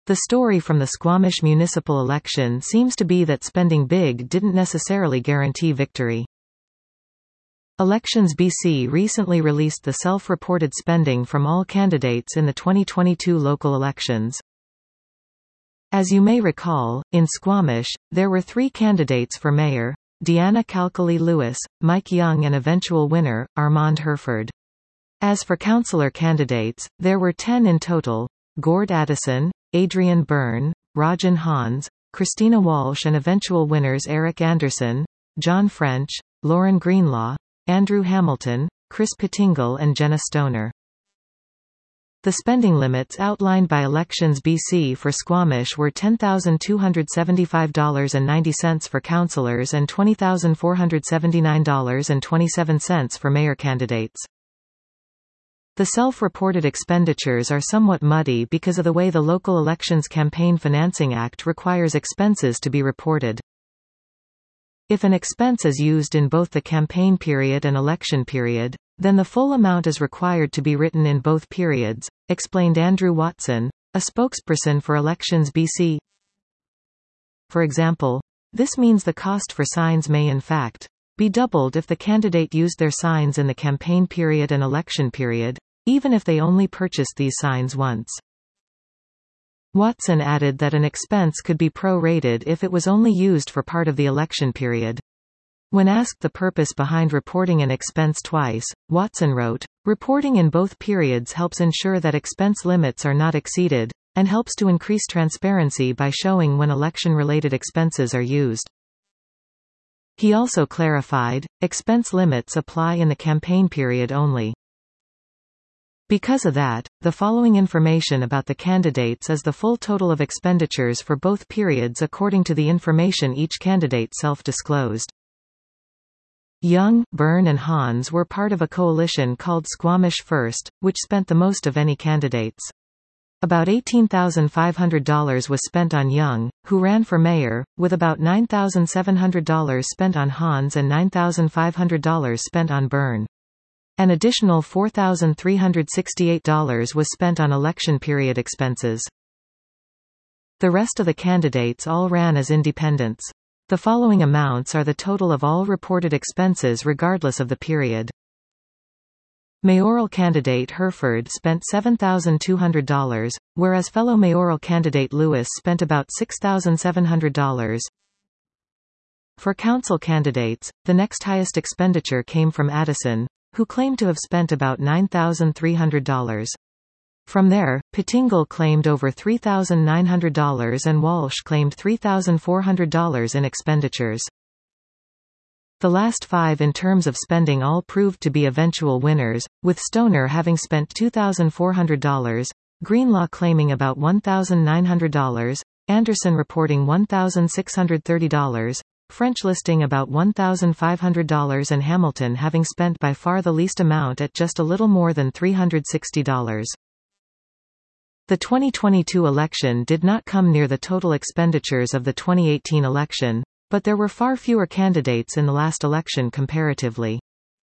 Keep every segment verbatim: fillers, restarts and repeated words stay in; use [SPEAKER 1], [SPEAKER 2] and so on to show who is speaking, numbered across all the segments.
[SPEAKER 1] The story from the Squamish municipal election seems to be that spending big didn't necessarily guarantee victory. Elections B C recently released the self-reported spending from all candidates in the twenty twenty-two local elections. As you may recall, in Squamish, there were three candidates for mayor: Deanna Calcally Lewis, Mike Young, and eventual winner, Armand Herford. As for councillor candidates, there were ten in total: Gord Addison, Adrian Byrne, Rajan Hans, Christina Walsh, and eventual winners Eric Anderson, John French, Lauren Greenlaw, Andrew Hamilton, Chris Pettingill, and Jenna Stoner. The spending limits outlined by Elections B C for Squamish were ten thousand two hundred seventy-five dollars and ninety cents for councillors and twenty thousand four hundred seventy-nine dollars and twenty-seven cents for mayor candidates. The self-reported expenditures are somewhat muddy because of the way the Local Elections Campaign Financing Act requires expenses to be reported. If an expense is used in both the campaign period and election period, then the full amount is required to be written in both periods, explained Andrew Watson, a spokesperson for Elections B C. For example, this means the cost for signs may in fact be doubled if the candidate used their signs in the campaign period and election period, even if they only purchased these signs once. Watson added that an expense could be prorated if it was only used for part of the election period. When asked the purpose behind reporting an expense twice, Watson wrote, "Reporting in both periods helps ensure that expense limits are not exceeded, and helps to increase transparency by showing when election-related expenses are used." He also clarified, expense limits apply in the campaign period only. Because of that, the following information about the candidates is the full total of expenditures for both periods according to the information each candidate self-disclosed. Young, Byrne, and Hans were part of a coalition called Squamish First, which spent the most of any candidates. About eighteen thousand five hundred dollars was spent on Young, who ran for mayor, with about nine thousand seven hundred dollars spent on Hans and nine thousand five hundred dollars spent on Byrne. An additional four thousand three hundred sixty-eight dollars was spent on election period expenses. The rest of the candidates all ran as independents. The following amounts are the total of all reported expenses regardless of the period. Mayoral candidate Herford spent seven thousand two hundred dollars, whereas fellow mayoral candidate Lewis spent about six thousand seven hundred dollars. For council candidates, the next highest expenditure came from Addison, who claimed to have spent about nine thousand three hundred dollars. From there, Pettingill claimed over three thousand nine hundred dollars and Walsh claimed three thousand four hundred dollars in expenditures. The last five in terms of spending all proved to be eventual winners, with Stoner having spent two thousand four hundred dollars, Greenlaw claiming about one thousand nine hundred dollars, Anderson reporting one thousand six hundred thirty dollars, French listing about one thousand five hundred dollars, and Hamilton having spent by far the least amount at just a little more than three hundred sixty dollars. The twenty twenty-two election did not come near the total expenditures of the twenty eighteen election, but there were far fewer candidates in the last election comparatively.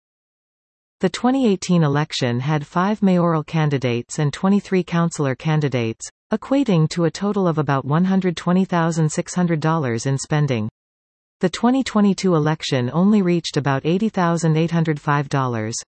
[SPEAKER 1] The twenty eighteen election had five mayoral candidates and twenty-three councillor candidates, equating to a total of about one hundred twenty thousand six hundred dollars in spending. The twenty twenty-two election only reached about eighty thousand eight hundred five dollars.